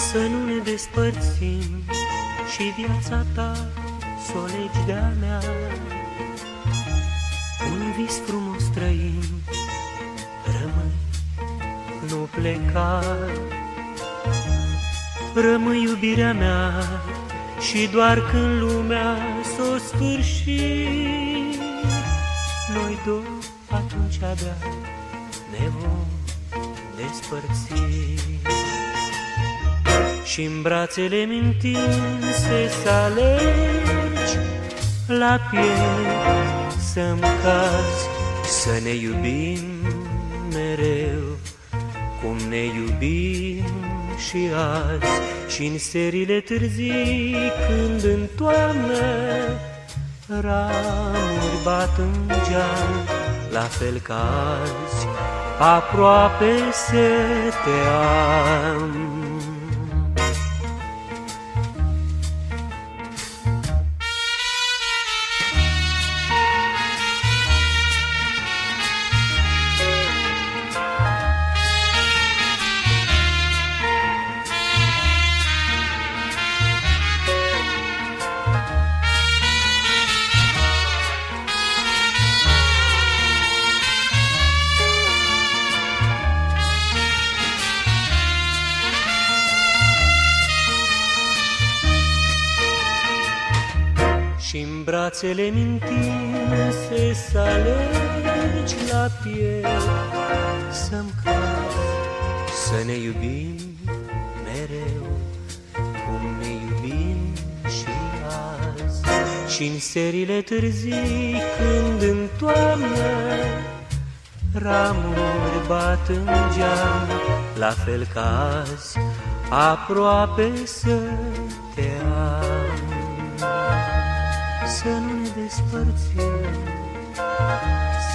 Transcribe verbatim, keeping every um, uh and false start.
Să nu ne despărțim și viața ta s-o legi de-a mea. Un vis frumos trăim, rămâi, nu pleca. Rămâi iubirea mea și doar când lumea s-o sfârși, noi doi atunci abia ne vom despărți. Și-n brațele-mi întinse să alegi la piept să-mi cazi, să ne iubim mereu cum ne iubim și azi. Și-n serile târzii când în toamnă ramuri bat în geam, la fel ca azi aproape să te am. Și-n brațele-mi întinse să alegi la piept să-mi cazi, să ne iubim mereu cum ne iubim și azi. Și-n serile târzii când în toamnă ramuri bat în geam, la fel ca azi aproape să te am. Să nu ne despărțim,